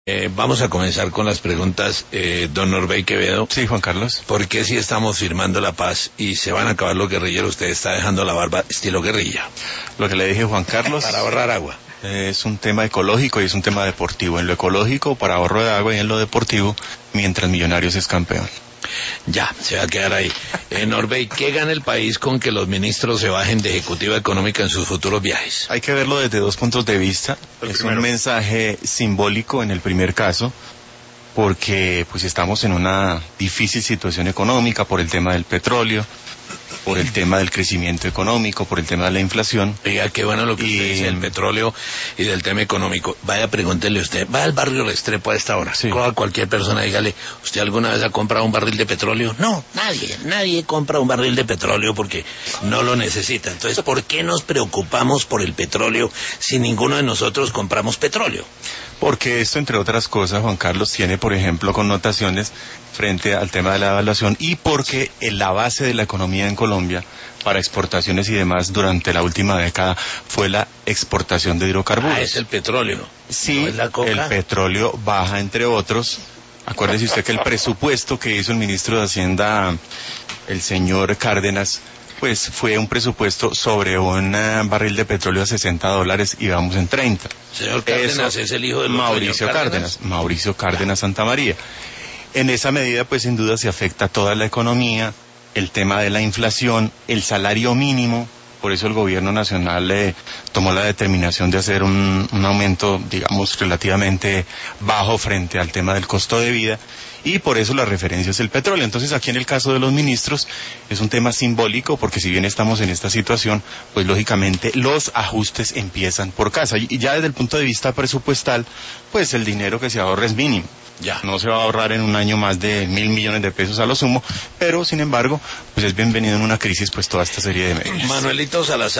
Vamos a comenzar con las preguntas, don Norbey Quevedo. Sí, Juan Carlos. ¿Por qué si estamos firmando la paz y se van a acabar los guerrilleros, usted está dejando la barba estilo guerrilla? Lo que le dije, Juan Carlos. Para ahorrar agua. Es un tema ecológico y es un tema deportivo. En lo ecológico, para ahorro de agua, y en lo deportivo, mientras Millonarios es campeón. Ya, se va a quedar ahí. Norbey, ¿qué gana el país con que los ministros se bajen de ejecutiva económica en sus futuros viajes? Hay que verlo desde dos puntos de vista. Es un mensaje simbólico en el primer caso, porque pues estamos en una difícil situación económica por el tema del petróleo, por el tema del crecimiento económico, por el tema de la inflación. Oiga, qué bueno lo que usted dice del petróleo y del tema económico. Vaya, pregúntele usted, va al barrio Restrepo a esta hora. Sí. Coja a cualquier persona, dígale, ¿usted alguna vez ha comprado un barril de petróleo? No, nadie compra un barril de petróleo porque no lo necesita. Entonces, ¿por qué nos preocupamos por el petróleo si ninguno de nosotros compramos petróleo? Porque esto, entre otras cosas, Juan Carlos, tiene, por ejemplo, connotaciones frente al tema de la devaluación y porque la base de la economía en Colombia para exportaciones y demás durante la última década fue la exportación de hidrocarburos. Es el petróleo. Sí, ¿No es la coca? El petróleo baja, entre otros. Acuérdese usted que el presupuesto que hizo el ministro de Hacienda, el señor Cárdenas, pues fue un presupuesto sobre un barril de petróleo a $60 y vamos en 30. Señor Cárdenas es el hijo del Mauricio Cárdenas. Mauricio Cárdenas Santa María. En esa medida, pues sin duda se afecta toda la economía, el tema de la inflación, el salario mínimo. Por eso el gobierno nacional tomó la determinación de hacer un aumento, digamos, relativamente bajo frente al tema del costo de vida, y por eso la referencia es el petróleo. Entonces, aquí en el caso de los ministros es un tema simbólico, porque si bien estamos en esta situación, pues lógicamente los ajustes empiezan por casa. Y ya desde el punto de vista presupuestal, pues el dinero que se ahorra es mínimo. Ya, no se va a ahorrar en un año más de 1.000 millones de pesos a lo sumo, pero sin embargo, pues es bienvenido en una crisis pues toda esta serie de medidas. Manuelito Salazar.